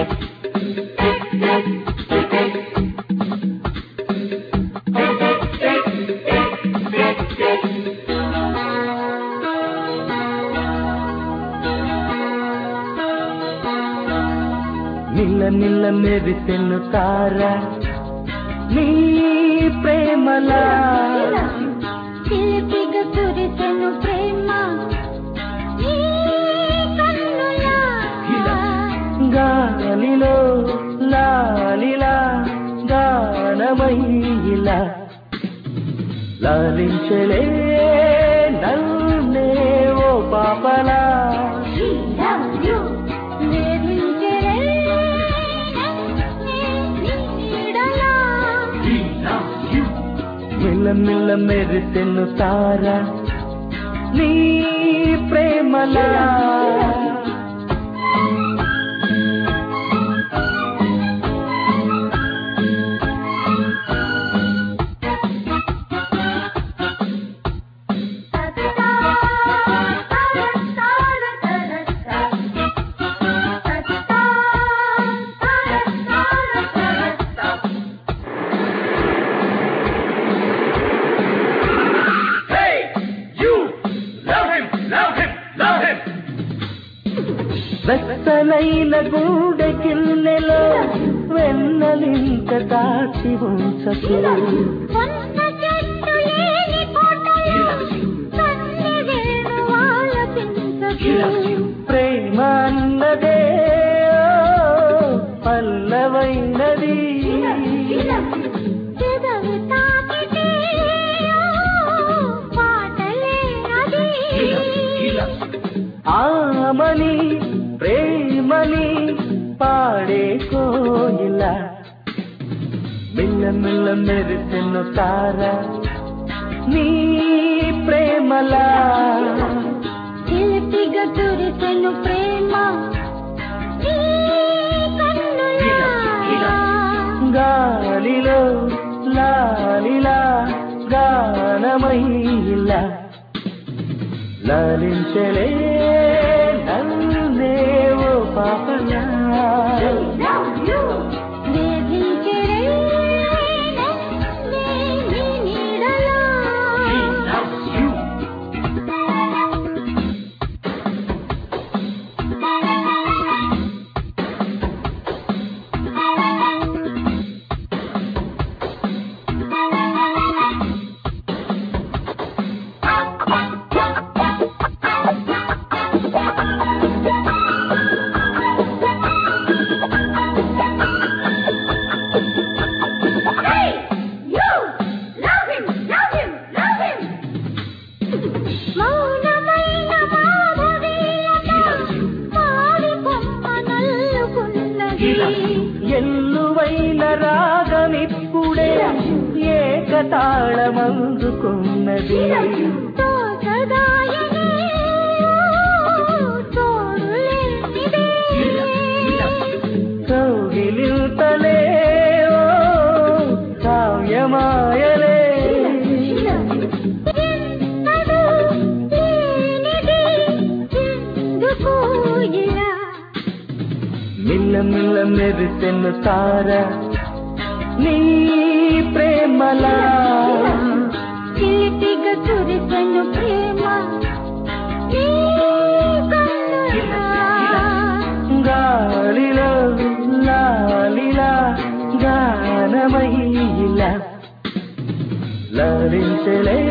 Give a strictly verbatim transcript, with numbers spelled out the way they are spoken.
నిల్ల నిల్ల మెరిసెను తార నీ ప్రేమలా చిలిపిగా కురిసెను ప్రేమ నీ కన్నులా గాలిలో లాలిలా గానమయ్యిలా లాలించలే నన్నే ఓ పాపలా మిల్ల మిల్ల మెరిసెను తార నీ ప్రేమలా వెచ్చనైన గుండె గిన్నెలో వెన్నలింక దాచి ఉంచకు ప్రేమ అన్నదే పల్లవైనది ఆమని ప్రేమని పాడే కోయిలా మిల్ల మిల్ల మెరిసెను తార నీ ప్రేమలా చిలిపిగా కురిసెను ప్రేమ నీ కన్నులా గాలిలో లాలిలా గానమయ్యిలా లాలించలే నన్నే ఓ పాపలా ఎల్లువైన రాగమిప్పుడే ఏకతాళమందుకున్నది కౌగిలింతలే కావ్యమాయలే మిల్ల మిల్ల మెరిసెను తార నీ ప్రేమలా చిలిపిగా కురిసెను ప్రేమ నీ కన్నులా గాలిలో లాలిలా గానమయ్యిలా లాలించలే